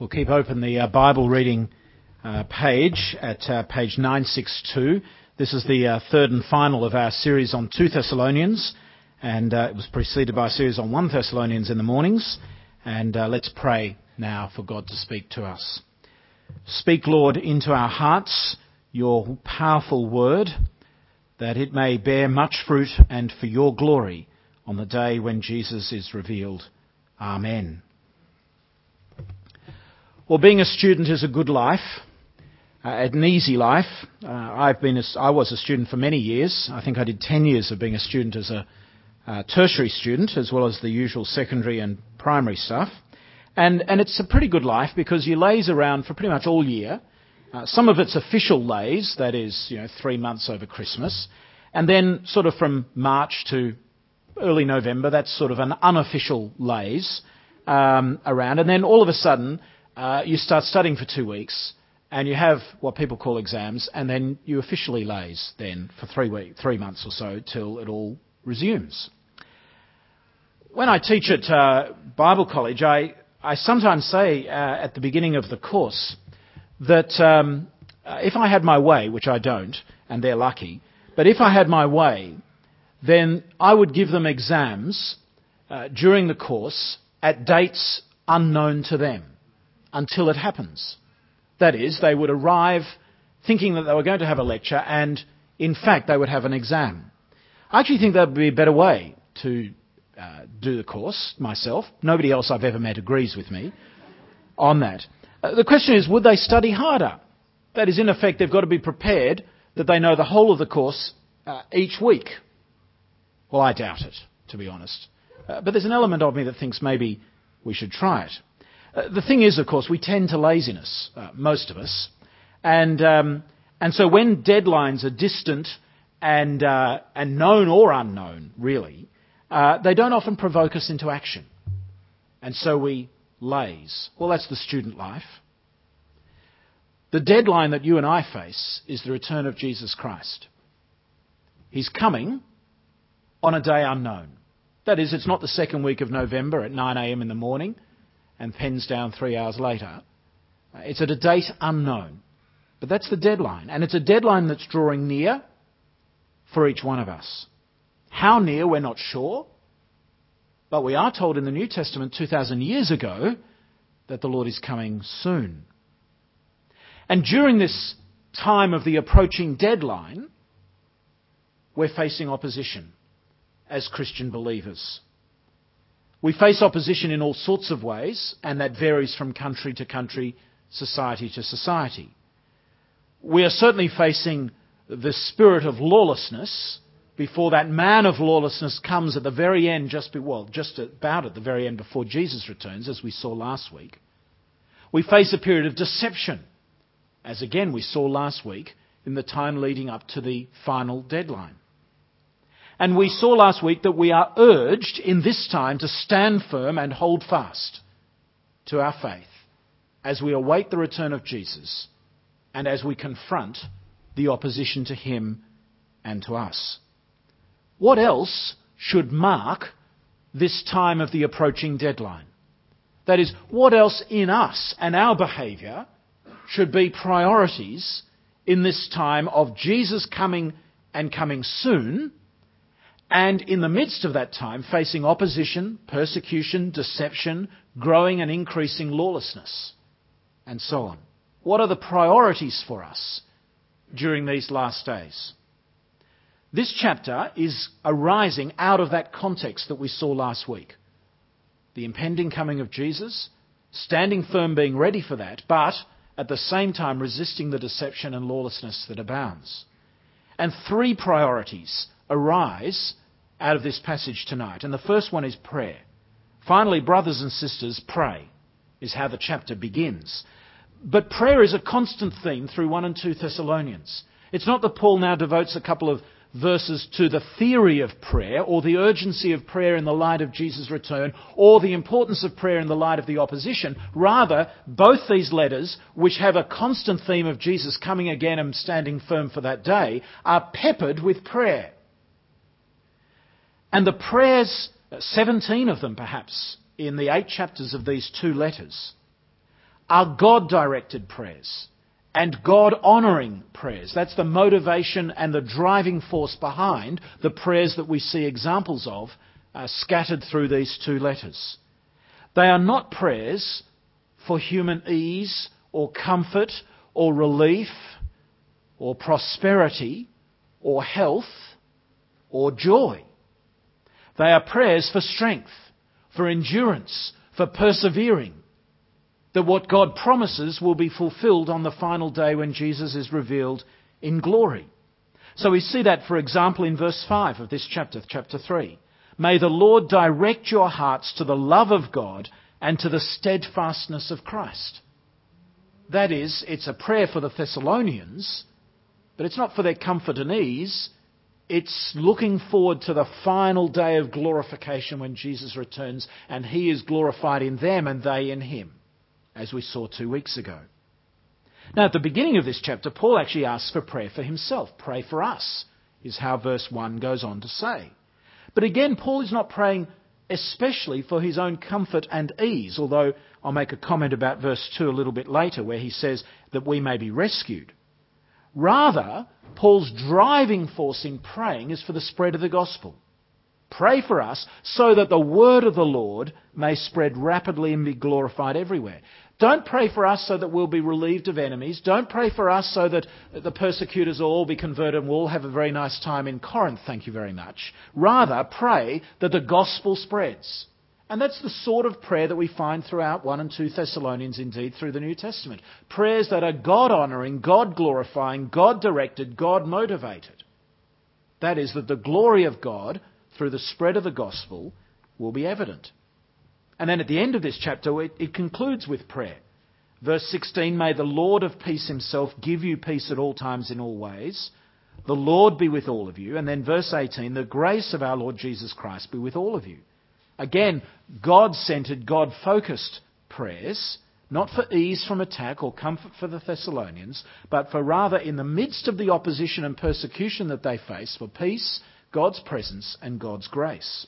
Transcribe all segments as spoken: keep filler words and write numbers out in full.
We'll keep open the uh, Bible reading uh, page at uh, page nine sixty-two. This is the uh, third and final of our series on two Thessalonians, and uh, it was preceded by a series on one Thessalonians in the mornings. And uh, let's pray now for God to speak to us. Speak, Lord, into our hearts your powerful word, that it may bear much fruit and for your glory on the day when Jesus is revealed. Amen. Well, being a student is a good life, uh, an easy life. Uh, I've been, a, I was a student for many years. I think I did ten years of being a student as a uh, tertiary student, as well as the usual secondary and primary stuff. And and it's a pretty good life because you laze around for pretty much all year. Uh, some of it's official laze, that is, you know, three months over Christmas. And then sort of from March to early November, that's sort of an unofficial laze um, around. And then all of a sudden, Uh, you start studying for two weeks, and you have what people call exams, and then you officially laze then for three week, three months or so till it all resumes. When I teach at uh, Bible college, I, I sometimes say uh, at the beginning of the course that um, if I had my way, which I don't, and they're lucky, but if I had my way, then I would give them exams uh, during the course at dates unknown to them, until it happens. That is, they would arrive thinking that they were going to have a lecture, and in fact they would have an exam. I actually think that would be a better way to uh, do the course myself. Nobody else I've ever met agrees with me on that. Uh, the question is, would they study harder? That is, in effect, they've got to be prepared that they know the whole of the course uh, each week. Well, I doubt it, to be honest. Uh, but there's an element of me that thinks maybe we should try it. Uh, the thing is, of course, we tend to laziness, uh, most of us. And um, and so when deadlines are distant and uh, and known or unknown, really, uh, they don't often provoke us into action. And so we laze. Well, that's the student life. The deadline that you and I face is the return of Jesus Christ. He's coming on a day unknown. That is, it's not the second week of November at nine a.m. in the morning and pens down three hours later. It's at a date unknown. But that's the deadline. And it's a deadline that's drawing near for each one of us. How near, we're not sure. But we are told in the New Testament two thousand years ago that the Lord is coming soon. And during this time of the approaching deadline, we're facing opposition as Christian believers. We face opposition in all sorts of ways, and that varies from country to country, society to society. We are certainly facing the spirit of lawlessness before that man of lawlessness comes at the very end, just be, well, just about at the very end before Jesus returns, as we saw last week. We face a period of deception, as again we saw last week in the time leading up to the final deadline. And we saw last week that we are urged in this time to stand firm and hold fast to our faith as we await the return of Jesus and as we confront the opposition to him and to us. What else should mark this time of the approaching deadline? That is, what else in us and our behaviour should be priorities in this time of Jesus coming and coming soon, and in the midst of that time, facing opposition, persecution, deception, growing and increasing lawlessness, and so on? What are the priorities for us during these last days? This chapter is arising out of that context that we saw last week. The impending coming of Jesus, standing firm, being ready for that, but at the same time resisting the deception and lawlessness that abounds. And three priorities arise out of this passage tonight. And the first one is prayer. Finally, brothers and sisters, pray, is how the chapter begins. But prayer is a constant theme through one and two Thessalonians. It's not that Paul now devotes a couple of verses to the theory of prayer or the urgency of prayer in the light of Jesus' return or the importance of prayer in the light of the opposition. Rather, both these letters, which have a constant theme of Jesus coming again and standing firm for that day, are peppered with prayer. And the prayers, seventeen of them perhaps, in the eight chapters of these two letters, are God-directed prayers and God-honouring prayers. That's the motivation and the driving force behind the prayers that we see examples of uh, scattered through these two letters. They are not prayers for human ease or comfort or relief or prosperity or health or joy. They are prayers for strength, for endurance, for persevering, that what God promises will be fulfilled on the final day when Jesus is revealed in glory. So we see that, for example, in verse five of this chapter, chapter three. May the Lord direct your hearts to the love of God and to the steadfastness of Christ. That is, it's a prayer for the Thessalonians, but it's not for their comfort and ease. It's looking forward to the final day of glorification when Jesus returns and he is glorified in them and they in him, as we saw two weeks ago. Now, at the beginning of this chapter, Paul actually asks for prayer for himself. Pray for us, is how verse one goes on to say. But again, Paul is not praying especially for his own comfort and ease, although I'll make a comment about verse two a little bit later where he says that we may be rescued. Rather, Paul's driving force in praying is for the spread of the gospel. Pray for us so that the word of the Lord may spread rapidly and be glorified everywhere. Don't pray for us so that we'll be relieved of enemies. Don't pray for us so that the persecutors will all be converted and we'll all have a very nice time in Corinth, thank you very much. Rather, pray that the gospel spreads. And that's the sort of prayer that we find throughout First and Second Thessalonians, indeed, through the New Testament. Prayers that are God-honouring, God-glorifying, God-directed, God-motivated. That is, that the glory of God, through the spread of the gospel, will be evident. And then at the end of this chapter, it, it concludes with prayer. Verse sixteen, may the Lord of peace himself give you peace at all times in all ways. The Lord be with all of you. And then verse eighteen, the grace of our Lord Jesus Christ be with all of you. Again, God-centred, God-focused prayers, not for ease from attack or comfort for the Thessalonians, but for rather in the midst of the opposition and persecution that they face, for peace, God's presence and God's grace.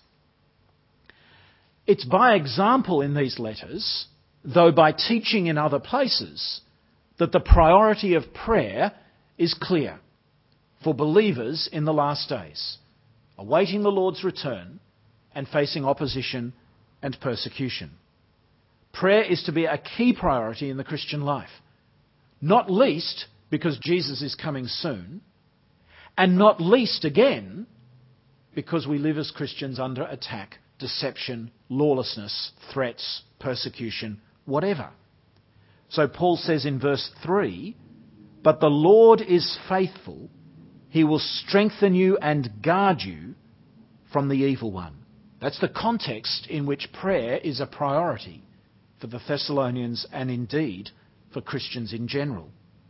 It's by example in these letters, though by teaching in other places, that the priority of prayer is clear for believers in the last days, awaiting the Lord's return and facing opposition and persecution. Prayer is to be a key priority in the Christian life, not least because Jesus is coming soon, and not least again because we live as Christians under attack, deception, lawlessness, threats, persecution, whatever. So Paul says in verse three, but the Lord is faithful. He will strengthen you and guard you from the evil one. That's the context in which prayer is a priority for the Thessalonians and indeed for Christians in general.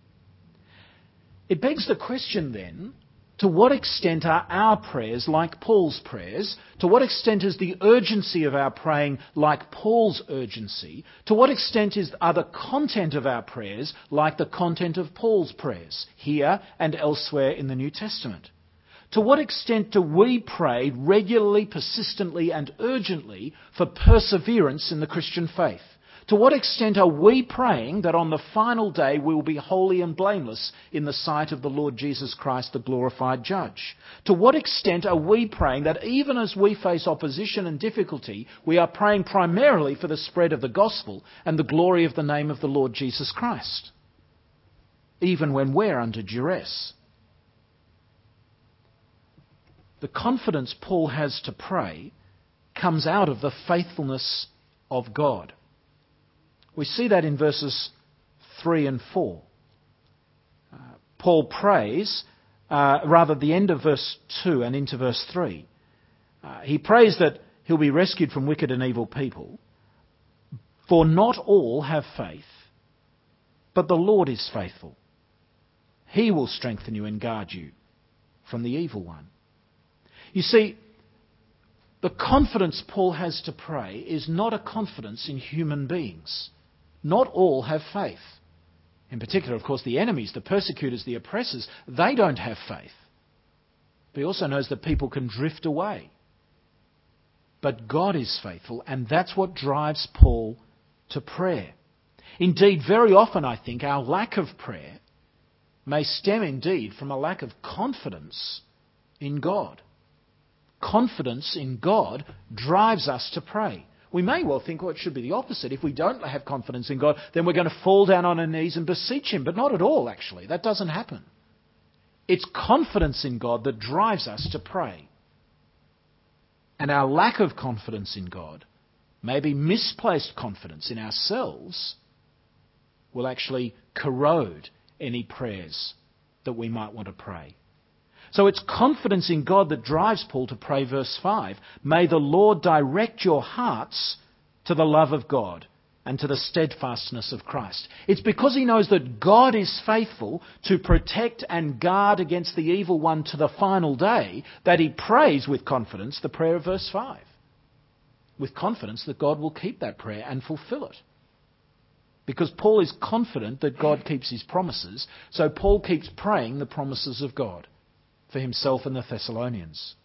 It begs the question then, to what extent are our prayers like Paul's prayers? To what extent is the urgency of our praying like Paul's urgency? To what extent is, are the content of our prayers like the content of Paul's prayers, here and elsewhere in the New Testament? To what extent do we pray regularly, persistently and urgently for perseverance in the Christian faith? To what extent are we praying that on the final day we will be holy and blameless in the sight of the Lord Jesus Christ, the glorified judge? To what extent are we praying that even as we face opposition and difficulty, we are praying primarily for the spread of the gospel and the glory of the name of the Lord Jesus Christ, even when we're under duress? The confidence Paul has to pray comes out of the faithfulness of God. We see that in verses three and four. Uh, Paul prays, uh, rather at the end of verse two and into verse three. Uh, he prays that he'll be rescued from wicked and evil people. For not all have faith, but the Lord is faithful. He will strengthen you and guard you from the evil one. You see, the confidence Paul has to pray is not a confidence in human beings. Not all have faith. In particular, of course, the enemies, the persecutors, the oppressors, they don't have faith. But he also knows that people can drift away. But God is faithful, and that's what drives Paul to prayer. Indeed, very often I think our lack of prayer may stem indeed from a lack of confidence in God. Confidence in God drives us to pray. We may well think, well, it should be the opposite. If we don't have confidence in God, then we're going to fall down on our knees and beseech Him. But not at all, actually. That doesn't happen. It's confidence in God that drives us to pray. And our lack of confidence in God, maybe misplaced confidence in ourselves, will actually corrode any prayers that we might want to pray. So it's confidence in God that drives Paul to pray verse five. May the Lord direct your hearts to the love of God and to the steadfastness of Christ. It's because he knows that God is faithful to protect and guard against the evil one to the final day that he prays with confidence the prayer of verse five. With confidence that God will keep that prayer and fulfill it. Because Paul is confident that God keeps his promises, so Paul keeps praying the promises of God for himself and the Thessalonians.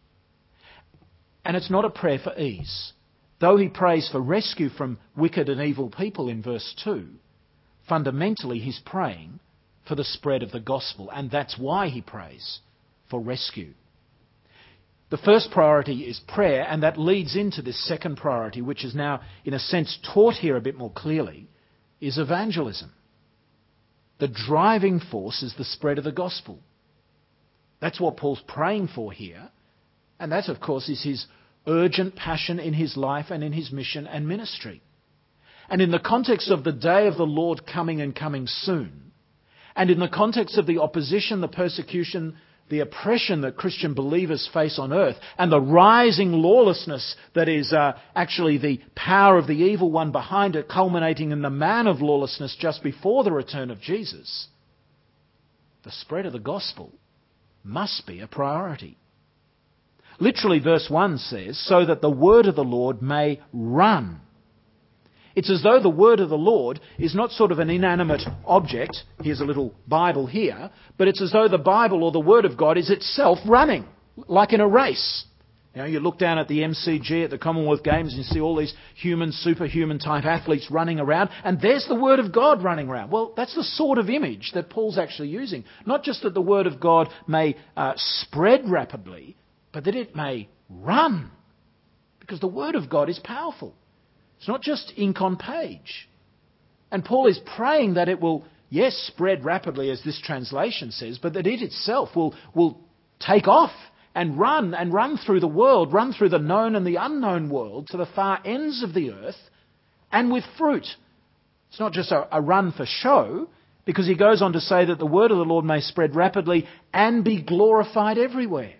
And it's not a prayer for ease. Though he prays for rescue from wicked and evil people in verse two, fundamentally he's praying for the spread of the gospel, and that's why he prays for rescue. The first priority is prayer, and that leads into this second priority, which is now, in a sense, taught here a bit more clearly, is evangelism. The driving force is the spread of the gospel. That's what Paul's praying for here, and that, of course, is his urgent passion in his life and in his mission and ministry. And in the context of the day of the Lord coming and coming soon, and in the context of the opposition, the persecution, the oppression that Christian believers face on earth, and the rising lawlessness that is uh, actually the power of the evil one behind it, culminating in the man of lawlessness just before the return of Jesus, the spread of the gospel must be a priority. Literally, verse one says, so that the word of the Lord may run. It's as though the word of the Lord is not sort of an inanimate object. Here's a little Bible here. But it's as though the Bible or the word of God is itself running, like in a race. You know, you look down at the M C G, at the Commonwealth Games, and you see all these human, superhuman type athletes running around, and there's the word of God running around. Well, that's the sort of image that Paul's actually using. Not just that the word of God may uh, spread rapidly, but that it may run. Because the word of God is powerful. It's not just ink on page. And Paul is praying that it will, yes, spread rapidly, as this translation says, but that it itself will, will take off and run and run through the world, run through the known and the unknown world to the far ends of the earth, and with fruit. It's not just a, a run for show, because he goes on to say that the word of the Lord may spread rapidly and be glorified everywhere.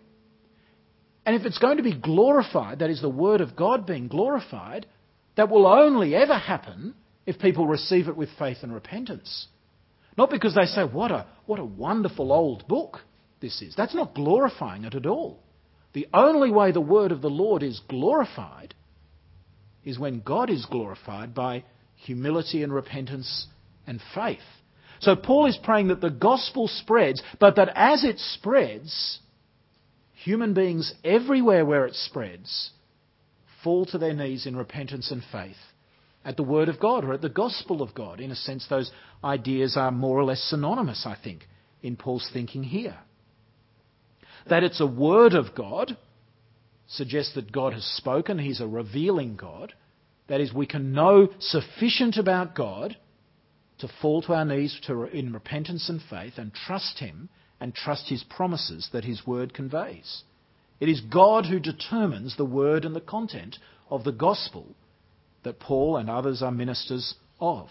And if it's going to be glorified, that is the word of God being glorified, that will only ever happen if people receive it with faith and repentance. Not because they say, what a, what a wonderful old book this is. That's not glorifying it at all. The only way the word of the Lord is glorified is when God is glorified by humility and repentance and faith. So Paul is praying that the gospel spreads, but that as it spreads, human beings everywhere where it spreads fall to their knees in repentance and faith at the word of God or at the gospel of God. In a sense, those ideas are more or less synonymous, I think, in Paul's thinking here. That it's a word of God suggests that God has spoken. He's a revealing God. That is, we can know sufficient about God to fall to our knees to, in repentance and faith and trust Him and trust His promises that His word conveys. It is God who determines the word and the content of the gospel that Paul and others are ministers of.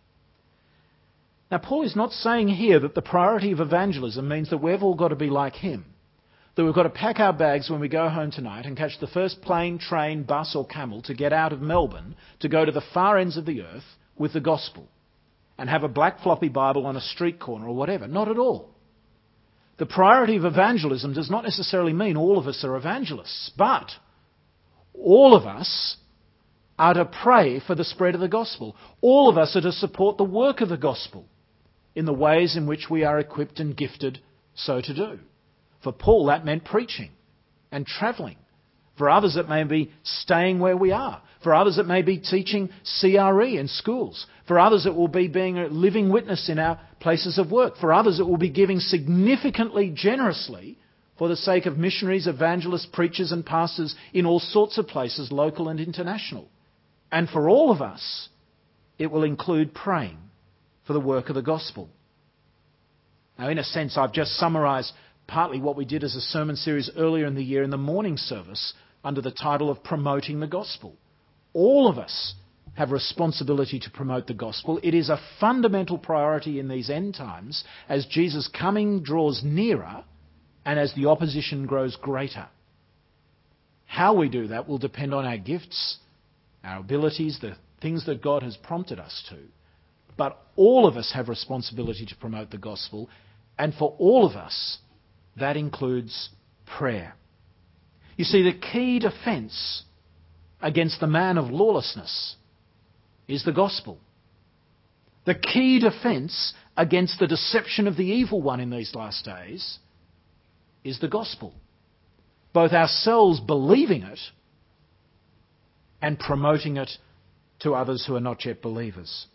Now, Paul is not saying here that the priority of evangelism means that we've all got to be like him. That we've got to pack our bags when we go home tonight and catch the first plane, train, bus or camel to get out of Melbourne to go to the far ends of the earth with the gospel and have a black floppy Bible on a street corner or whatever. Not at all. The priority of evangelism does not necessarily mean all of us are evangelists, but all of us are to pray for the spread of the gospel. All of us are to support the work of the gospel in the ways in which we are equipped and gifted so to do. For Paul, that meant preaching and travelling. For others, it may be staying where we are. For others, it may be teaching C R E in schools. For others, it will be being a living witness in our places of work. For others, it will be giving significantly, generously, for the sake of missionaries, evangelists, preachers and pastors in all sorts of places, local and international. And for all of us, it will include praying for the work of the gospel. Now, in a sense, I've just summarised partly what we did as a sermon series earlier in the year in the morning service under the title of Promoting the Gospel. All of us have responsibility to promote the gospel. It is a fundamental priority in these end times as Jesus' coming draws nearer and as the opposition grows greater. How we do that will depend on our gifts, our abilities, the things that God has prompted us to. But all of us have responsibility to promote the gospel, and for all of us, that includes prayer. You see, the key defence against the man of lawlessness is the gospel. The key defence against the deception of the evil one in these last days is the gospel. Both ourselves believing it and promoting it to others who are not yet believers.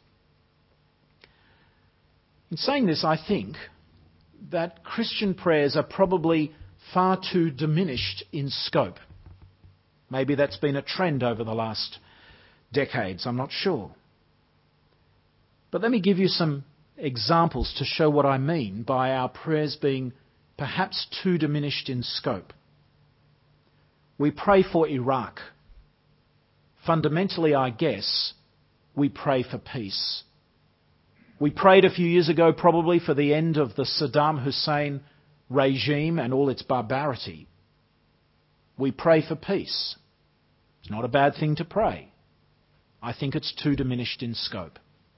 In saying this, I think that Christian prayers are probably far too diminished in scope. Maybe that's been a trend over the last decades, I'm not sure. But let me give you some examples to show what I mean by our prayers being perhaps too diminished in scope. We pray for Iraq. Fundamentally, I guess, we pray for peace. We prayed a few years ago probably for the end of the Saddam Hussein regime and all its barbarity. We pray for peace. It's not a bad thing to pray. I think it's too diminished in scope.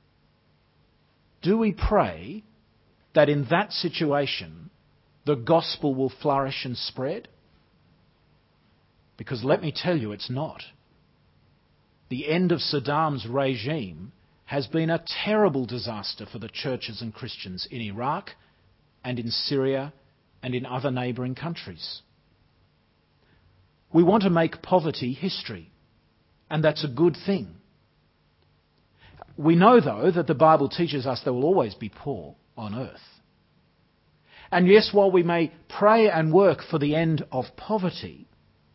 Do we pray that in that situation the gospel will flourish and spread? Because let me tell you, it's not. The end of Saddam's regime has been a terrible disaster for the churches and Christians in Iraq and in Syria and in other neighbouring countries. We want to make poverty history, and that's a good thing. We know, though, that the Bible teaches us there will always be poor on earth. And yes, while we may pray and work for the end of poverty,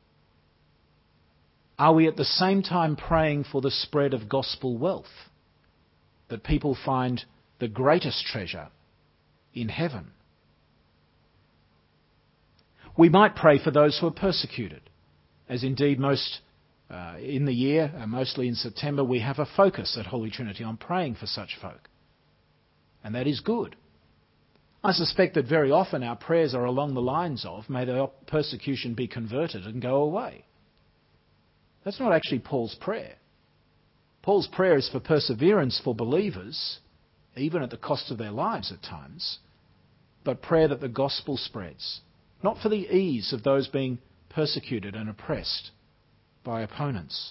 are we at the same time praying for the spread of gospel wealth, that people find the greatest treasure in heaven? We might pray for those who are persecuted, as indeed most uh, in the year, uh, mostly in September, we have a focus at Holy Trinity on praying for such folk. And that is good. I suspect that very often our prayers are along the lines of, may the persecution be converted and go away. That's not actually Paul's prayer. Paul's prayer is for perseverance for believers, even at the cost of their lives at times, but prayer that the gospel spreads, not for the ease of those being persecuted and oppressed by opponents.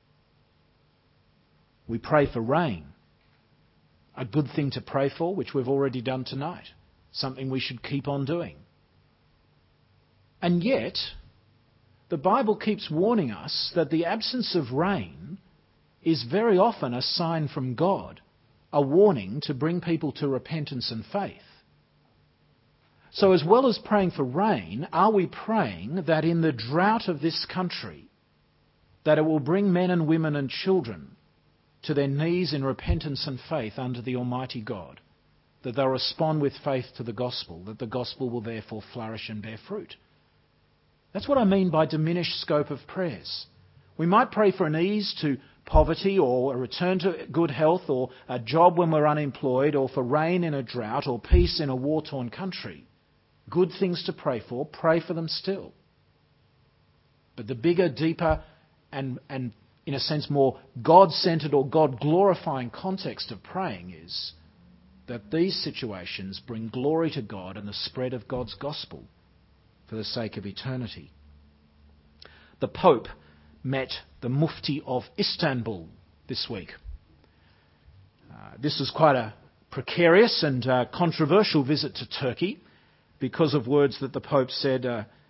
We pray for rain, a good thing to pray for, which we've already done tonight, something we should keep on doing. And yet, the Bible keeps warning us that the absence of rain is very often a sign from God, a warning to bring people to repentance and faith. So as well as praying for rain, are we praying that in the drought of this country, that it will bring men and women and children to their knees in repentance and faith under the Almighty God, that they'll respond with faith to the gospel, that the gospel will therefore flourish and bear fruit? That's what I mean by diminished scope of prayers. We might pray for an ease to poverty or a return to good health or a job when we're unemployed or for rain in a drought or peace in a war-torn country. Good things to pray for. Pray for them still. But the bigger, deeper and, and in a sense more God-centred or God-glorifying context of praying is that these situations bring glory to God and the spread of God's gospel for the sake of eternity. The Pope met the Mufti of Istanbul this week. Uh, this was quite a precarious and uh, controversial visit to Turkey because of words that the Pope said uh,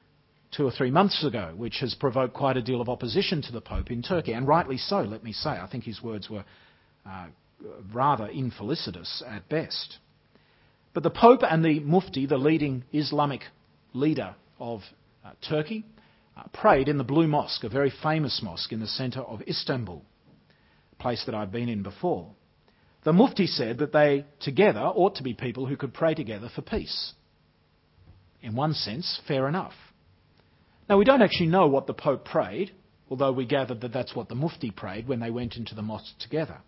two or three months ago, which has provoked quite a deal of opposition to the Pope in Turkey, and rightly so, let me say. I think his words were uh, rather infelicitous at best. But the Pope and the Mufti, the leading Islamic leader of uh, Turkey, uh, prayed in the Blue Mosque, a very famous mosque in the centre of Istanbul, a place that I've been in before. The Mufti said that they together ought to be people who could pray together for peace. In one sense, fair enough. Now, we don't actually know what the Pope prayed, although we gathered that that's what the Mufti prayed when they went into the mosque together.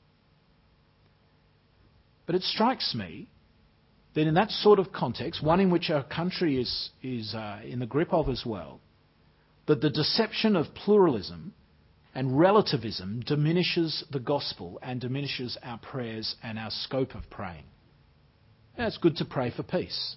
But it strikes me that in that sort of context, one in which our country is, is uh, in the grip of as well, that the deception of pluralism and relativism diminishes the gospel and diminishes our prayers and our scope of praying. Now, it's good to pray for peace.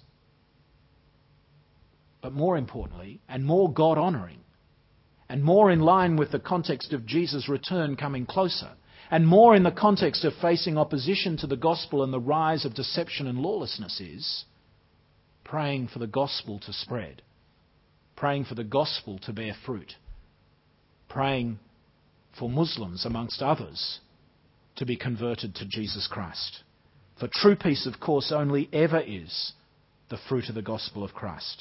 But more importantly, and more God-honouring, and more in line with the context of Jesus' return coming closer, and more in the context of facing opposition to the gospel and the rise of deception and lawlessness, is praying for the gospel to spread, praying for the gospel to bear fruit, praying for Muslims, amongst others, to be converted to Jesus Christ. For true peace, of course, only ever is the fruit of the gospel of Christ.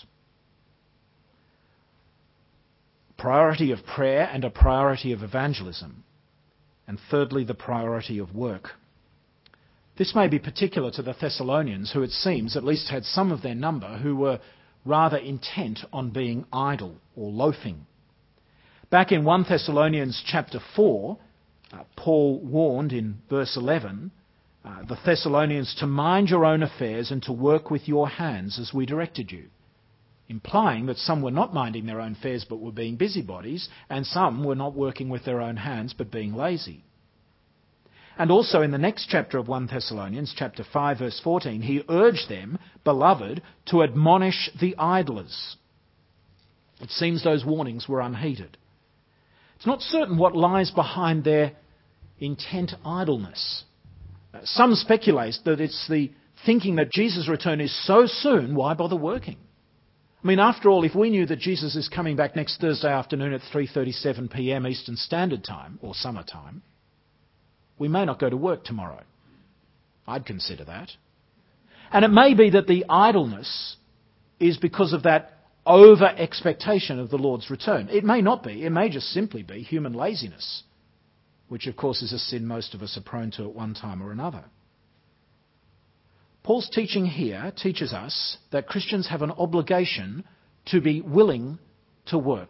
Priority of prayer and a priority of evangelism. And thirdly, the priority of work. This may be particular to the Thessalonians, who it seems at least had some of their number who were rather intent on being idle or loafing. Back in First Thessalonians chapter four, uh, Paul warned in verse eleven uh, the Thessalonians to mind your own affairs and to work with your hands as we directed you, implying that some were not minding their own affairs but were being busybodies, and some were not working with their own hands but being lazy. And also in the next chapter of First Thessalonians, chapter five, verse fourteen, he urged them, beloved, to admonish the idlers. It seems those warnings were unheeded. It's not certain what lies behind their intent idleness. Some speculate that it's the thinking that Jesus' return is so soon, why bother working? I mean, after all, if we knew that Jesus is coming back next Thursday afternoon at three thirty-seven p.m. Eastern Standard Time, or summertime, we may not go to work tomorrow. I'd consider that. And it may be that the idleness is because of that over-expectation of the Lord's return. It may not be. It may just simply be human laziness, which of course is a sin most of us are prone to at one time or another. Paul's teaching here teaches us that Christians have an obligation to be willing to work.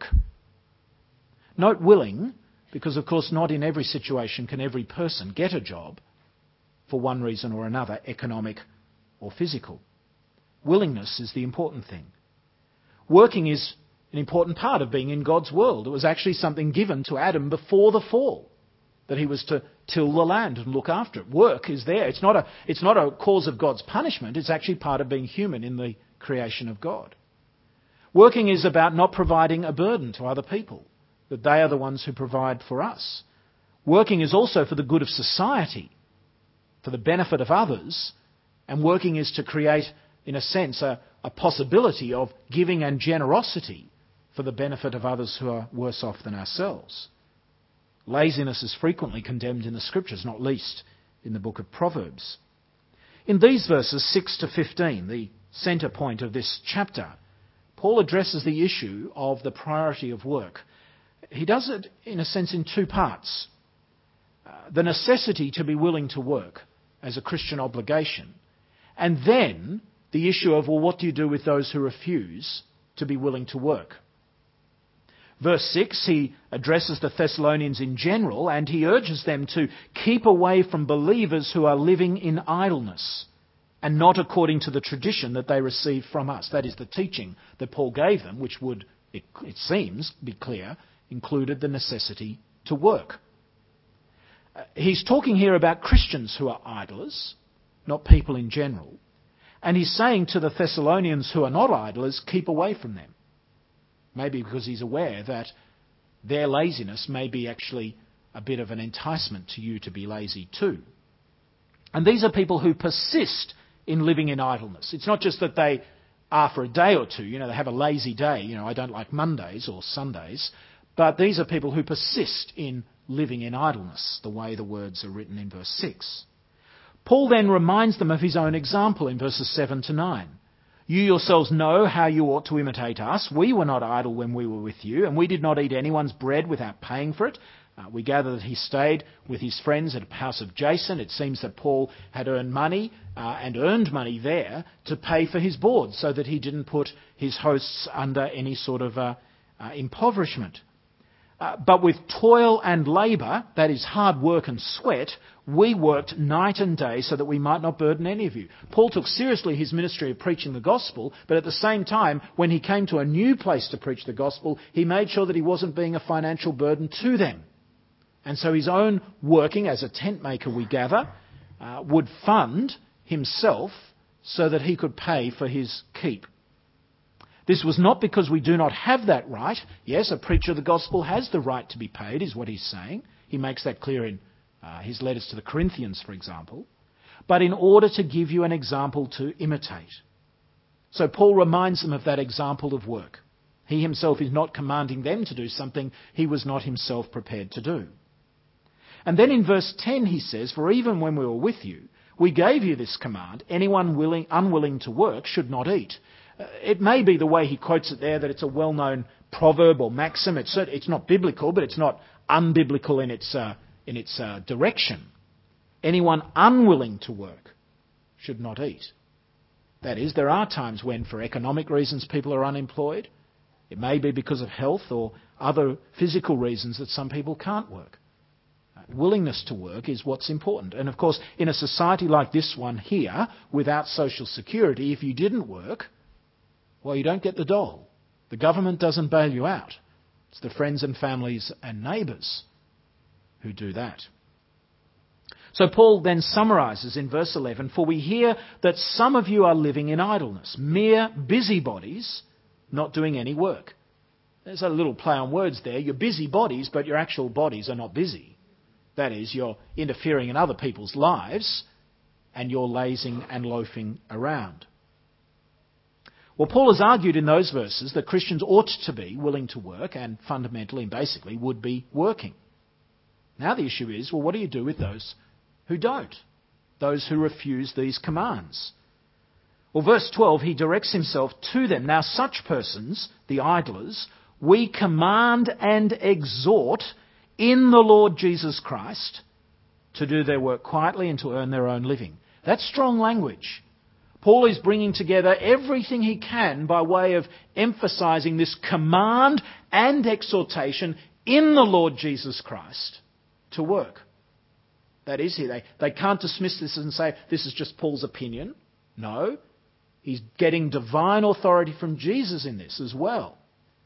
Note willing, because of course not in every situation can every person get a job for one reason or another, economic or physical. Willingness is the important thing. Working is an important part of being in God's world. It was actually something given to Adam before the fall, that he was to till the land and look after it. Work is there. It's not a, it's not a cause of God's punishment. It's actually part of being human in the creation of God. Working is about not providing a burden to other people, that they are the ones who provide for us. Working is also for the good of society, for the benefit of others, and working is to create, in a sense, a, a possibility of giving and generosity for the benefit of others who are worse off than ourselves. Laziness is frequently condemned in the Scriptures, not least in the book of Proverbs. In these verses six to fifteen, the centre point of this chapter, Paul addresses the issue of the priority of work. He does it, in a sense, in two parts. Uh, the necessity to be willing to work as a Christian obligation, and then the issue of, well, what do you do with those who refuse to be willing to work? Verse six, he addresses the Thessalonians in general, and he urges them to keep away from believers who are living in idleness and not according to the tradition that they received from us. That is the teaching that Paul gave them, which would, it, it seems, be clear, included the necessity to work. Uh, he's talking here about Christians who are idlers, not people in general. And he's saying to the Thessalonians who are not idlers, keep away from them. Maybe because he's aware that their laziness may be actually a bit of an enticement to you to be lazy too. And these are people who persist in living in idleness. It's not just that they are for a day or two. You know, they have a lazy day. You know, I don't like Mondays or Sundays. But these are people who persist in living in idleness, the way the words are written in verse six. Paul then reminds them of his own example in verses seven to nine. You yourselves know how you ought to imitate us. We were not idle when we were with you, and we did not eat anyone's bread without paying for it. Uh, we gather that he stayed with his friends at the house of Jason. It seems that Paul had earned money uh, and earned money there to pay for his board so that he didn't put his hosts under any sort of uh, uh, impoverishment. Uh, but with toil and labour, that is hard work and sweat, we worked night and day so that we might not burden any of you. Paul took seriously his ministry of preaching the gospel, but at the same time, when he came to a new place to preach the gospel, he made sure that he wasn't being a financial burden to them. And so his own working as a tent maker, we gather, uh, would fund himself so that he could pay for his keep. This was not because we do not have that right. Yes, a preacher of the gospel has the right to be paid, is what he's saying. He makes that clear in uh, his letters to the Corinthians, for example. But in order to give you an example to imitate. So Paul reminds them of that example of work. He himself is not commanding them to do something he was not himself prepared to do. And then in verse ten he says, for even when we were with you, we gave you this command, anyone willing, unwilling to work should not eat. It may be the way he quotes it there that it's a well-known proverb or maxim. It's, it's not biblical, but it's not unbiblical in its, uh, in its uh, direction. Anyone unwilling to work should not eat. That is, there are times when, for economic reasons, people are unemployed. It may be because of health or other physical reasons that some people can't work. Willingness to work is what's important. And of course, in a society like this one here, without social security, if you didn't work, well, you don't get the dole. The government doesn't bail you out. It's the friends and families and neighbours who do that. So Paul then summarises in verse eleven, for we hear that some of you are living in idleness, mere busybodies, not doing any work. There's a little play on words there. You're busybodies, but your actual bodies are not busy. That is, you're interfering in other people's lives and you're lazing and loafing around. Well, Paul has argued in those verses that Christians ought to be willing to work and fundamentally and basically would be working. Now the issue is, well, what do you do with those who don't? Those who refuse these commands? Well, verse twelve, he directs himself to them. Now such persons, the idlers, we command and exhort in the Lord Jesus Christ to do their work quietly and to earn their own living. That's strong language. Paul is bringing together everything he can by way of emphasising this command and exhortation in the Lord Jesus Christ to work. That is, they, they can't dismiss this and say, this is just Paul's opinion. No, he's getting divine authority from Jesus in this as well.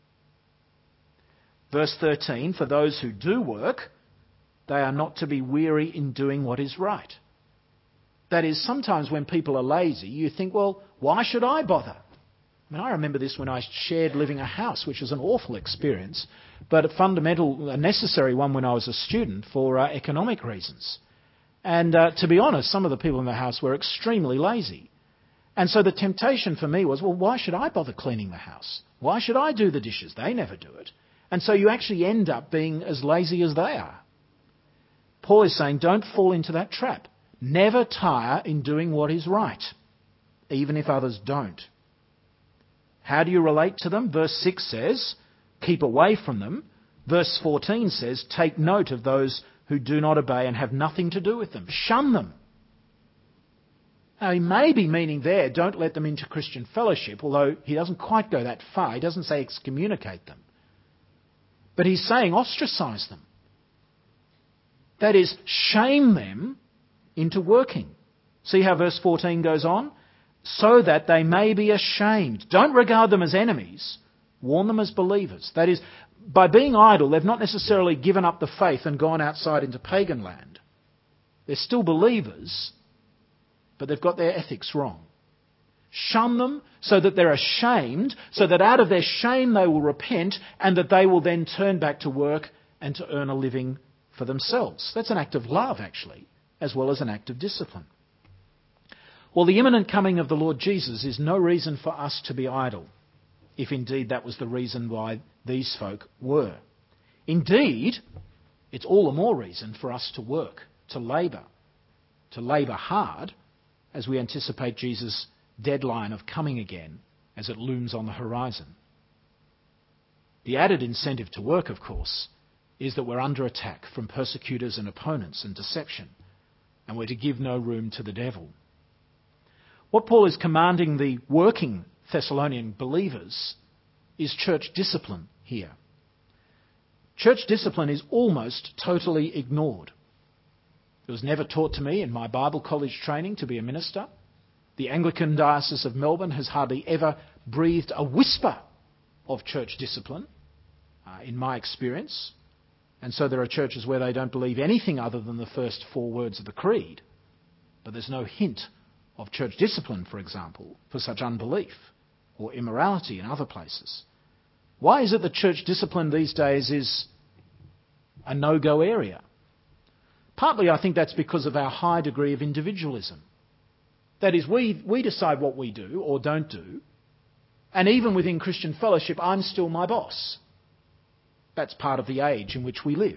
Verse thirteen, for those who do work, they are not to be weary in doing what is right. That is, sometimes when people are lazy, you think, well, why should I bother? I mean, I remember this when I shared living a house, which was an awful experience, but a fundamental, a necessary one when I was a student for uh, economic reasons. And uh, to be honest, some of the people in the house were extremely lazy. And so the temptation for me was, well, why should I bother cleaning the house? Why should I do the dishes? They never do it. And so you actually end up being as lazy as they are. Paul is saying, don't fall into that trap. Never tire in doing what is right, even if others don't. How do you relate to them? Verse six says, keep away from them. Verse fourteen says, take note of those who do not obey and have nothing to do with them. Shun them. Now, he may be meaning there, don't let them into Christian fellowship, although he doesn't quite go that far. He doesn't say excommunicate them. But he's saying ostracize them. That is, shame them into working. See how verse fourteen goes on? So that they may be ashamed. Don't regard them as enemies. Warn them as believers. That is, by being idle, they've not necessarily given up the faith and gone outside into pagan land. They're still believers, but they've got their ethics wrong. Shun them so that they're ashamed, so that out of their shame they will repent and that they will then turn back to work and to earn a living for themselves. That's an act of love, actually, as well as an act of discipline. Well, the imminent coming of the Lord Jesus is no reason for us to be idle, if indeed that was the reason why these folk were. Indeed, it's all the more reason for us to work, to labour, to labour hard as we anticipate Jesus' deadline of coming again as it looms on the horizon. The added incentive to work, of course, is that we're under attack from persecutors and opponents and deception, and we're to give no room to the devil. What Paul is commanding the working Thessalonian believers is church discipline here. Church discipline is almost totally ignored. It was never taught to me in my Bible college training to be a minister. The Anglican Diocese of Melbourne has hardly ever breathed a whisper of church discipline, uh, in my experience. And so there are churches where they don't believe anything other than the first four words of the creed. But there's no hint of church discipline, for example, for such unbelief or immorality in other places. Why is it that church discipline these days is a no-go area? Partly, I think that's because of our high degree of individualism. That is, we, we decide what we do or don't do, and even within Christian fellowship, I'm still my boss. That's part of the age in which we live.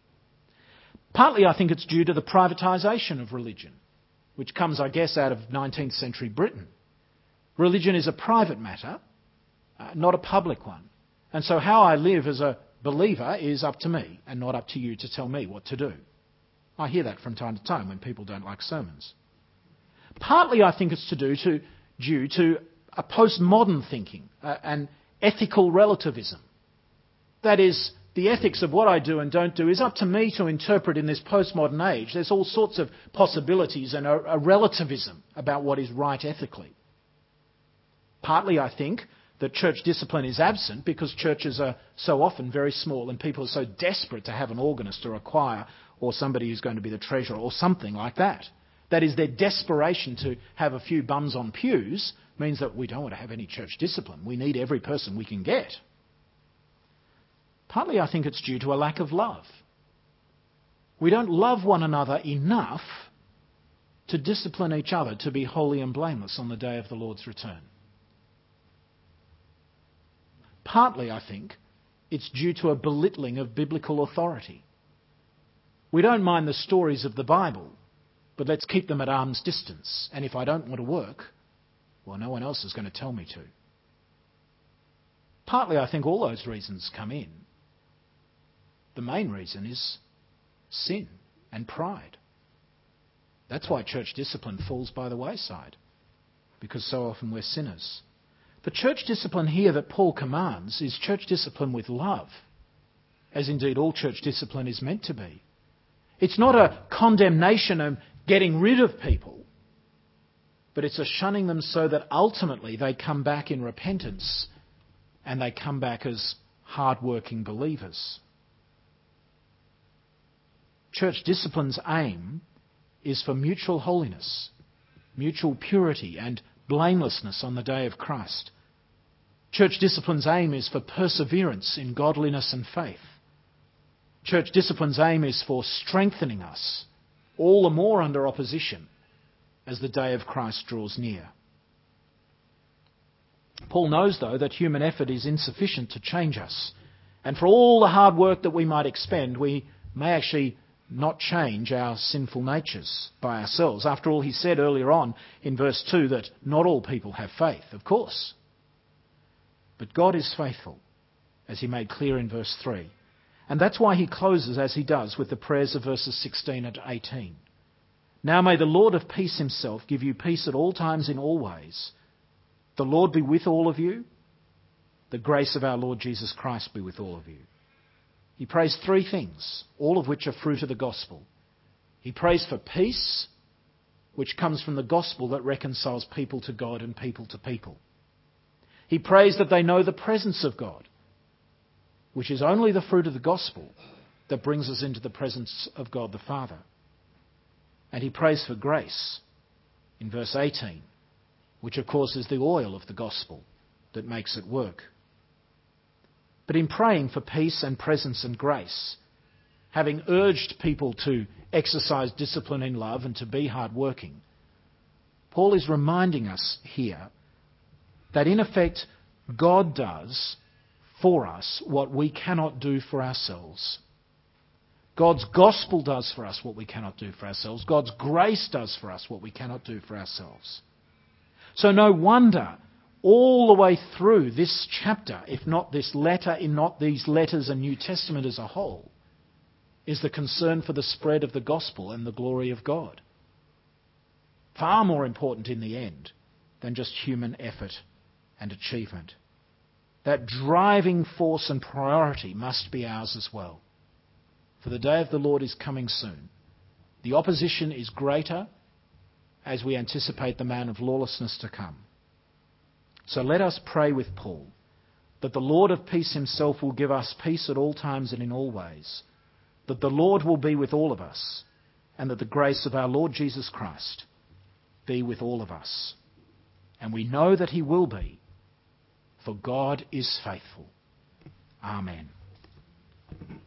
Partly, I think it's due to the privatisation of religion, which comes, I guess, out of nineteenth century Britain. Religion is a private matter, uh, not a public one. And so how I live as a believer is up to me and not up to you to tell me what to do. I hear that from time to time when people don't like sermons. Partly, I think it's to do to, due to a postmodern thinking, uh, and ethical relativism. That is, the ethics of what I do and don't do is up to me to interpret in this postmodern age. There's all sorts of possibilities and a, a relativism about what is right ethically. Partly, I think, that church discipline is absent because churches are so often very small and people are so desperate to have an organist or a choir or somebody who's going to be the treasurer or something like that. That is, their desperation to have a few bums on pews means that we don't want to have any church discipline. We need every person we can get. Partly, I think it's due to a lack of love. We don't love one another enough to discipline each other to be holy and blameless on the day of the Lord's return. Partly, I think, it's due to a belittling of biblical authority. We don't mind the stories of the Bible, but let's keep them at arm's distance. And if I don't want to work, well, no one else is going to tell me to. Partly, I think all those reasons come in. The main reason is sin and pride. That's why church discipline falls by the wayside, because so often we're sinners. The church discipline here that Paul commands is church discipline with love, as indeed all church discipline is meant to be. It's not a condemnation of getting rid of people, but it's a shunning them so that ultimately they come back in repentance and they come back as hard-working believers. Church discipline's aim is for mutual holiness, mutual purity and blamelessness on the day of Christ. Church discipline's aim is for perseverance in godliness and faith. Church discipline's aim is for strengthening us, all the more under opposition, as the day of Christ draws near. Paul knows, though, that human effort is insufficient to change us. And for all the hard work that we might expend, we may actually not change our sinful natures by ourselves. After all, he said earlier on in verse two that not all people have faith, of course. But God is faithful, as he made clear in verse three. And that's why he closes as he does with the prayers of verses sixteen and eighteen. Now may the Lord of peace himself give you peace at all times in all ways. The Lord be with all of you. The grace of our Lord Jesus Christ be with all of you. He prays three things, all of which are fruit of the gospel. He prays for peace, which comes from the gospel that reconciles people to God and people to people. He prays that they know the presence of God, which is only the fruit of the gospel that brings us into the presence of God the Father. And he prays for grace in verse eighteen, which of course is the oil of the gospel that makes it work. But in praying for peace and presence and grace, having urged people to exercise discipline in love and to be hardworking, Paul is reminding us here that in effect God does for us what we cannot do for ourselves. God's gospel does for us what we cannot do for ourselves. God's grace does for us what we cannot do for ourselves. So no wonder all the way through this chapter, if not this letter, if not these letters and New Testament as a whole, is the concern for the spread of the gospel and the glory of God. Far more important in the end than just human effort and achievement. That driving force and priority must be ours as well. For the day of the Lord is coming soon. The opposition is greater as we anticipate the man of lawlessness to come. So let us pray with Paul that the Lord of peace himself will give us peace at all times and in all ways, that the Lord will be with all of us, and that the grace of our Lord Jesus Christ be with all of us. And we know that he will be, for God is faithful. Amen.